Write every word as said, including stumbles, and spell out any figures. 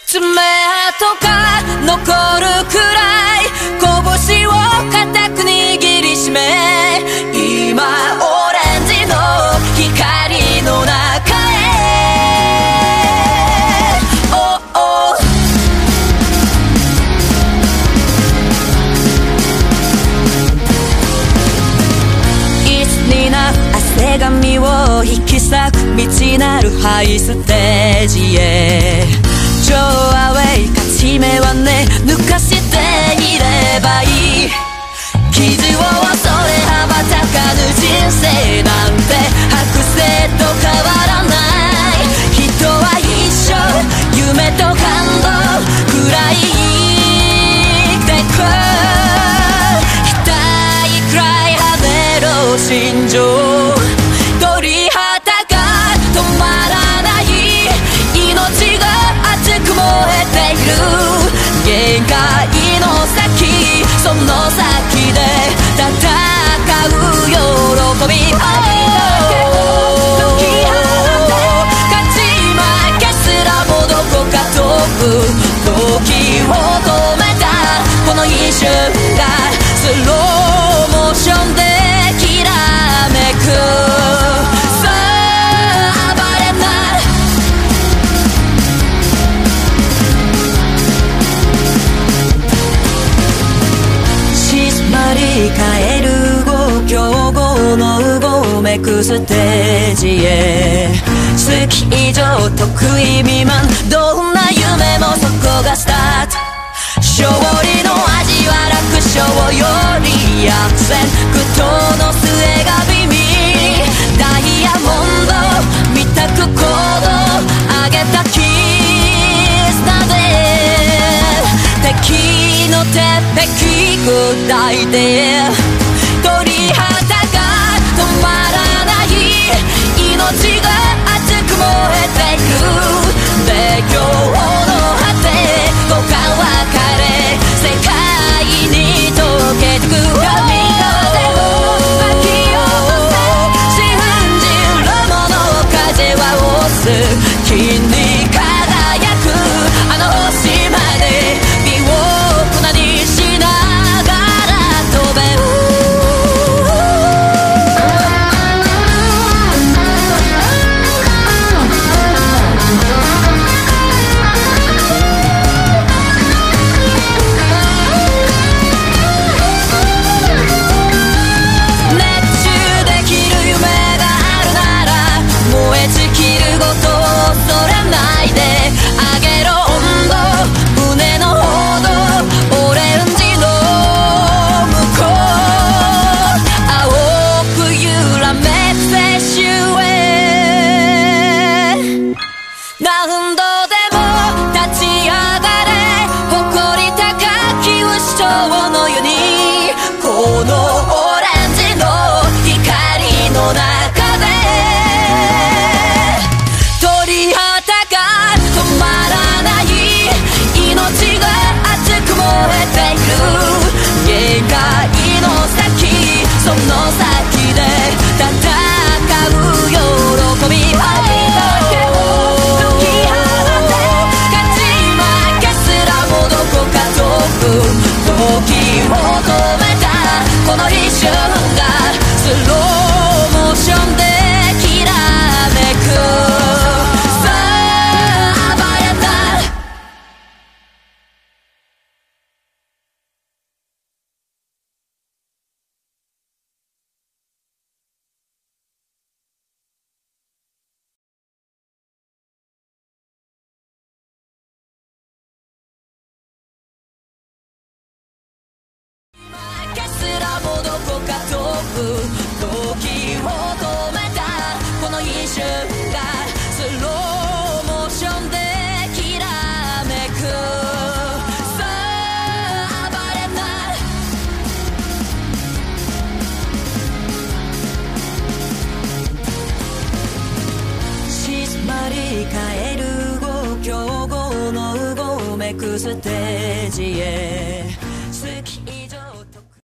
爪痕が残るくらい拳を固く握りしめ、今オレンジの光の中へ。Oh, oh. いつにな汗髪を引き裂く道なるハイステージへ。超アウェイ勝ち目はね抜かしていればいい。傷を恐れ羽ばたかぬ人生なんて剥製と変わらない。人は一生夢と感動くらい生きてく。額くらい跳ねろ心情。鳥肌が止まらない。命が熱く燃えている。限界の先、その先で戦う喜び。勝ち負けすらもどこか遠く、時を止めたこの一瞬がスローモーションできらめく。変える動強豪のうごめくステージへ。好き以上得意未満、どんな夢もそこがスタート。勝利の味は楽勝より悪戦苦闘の末が美味。ダイヤモンド見たく行動上げた絆で敵の鉄壁砕いて。鳥肌が止まらない。命が熱く燃えている。熱狂の果て五感分かれ世界に溶けてく。神風を巻き起こせ。信じる者風は押す。金に輝くあの星まで身を粉にしながら飛べる。熱中できる夢があるなら燃え尽きることを恐れないで。上げろ温度胸のほどオレンジの向こう。青く揺らめく青春へ。何度でも立ち上がれ誇り高き牛長のように。このオレンジの光の中で鳥肌が止まらない。命が熱く燃えている。限界の先、その先で戦う喜び。勝ち負けすらもどこか遠く、時を止めたこの一瞬がスローモーションできらめく。さあ暴れた。負けすらもどこか遠く、時を止めたこの一瞬がスローモーションできらめく。さあ暴れない。静まり返る動強豪のうごめくステージへ。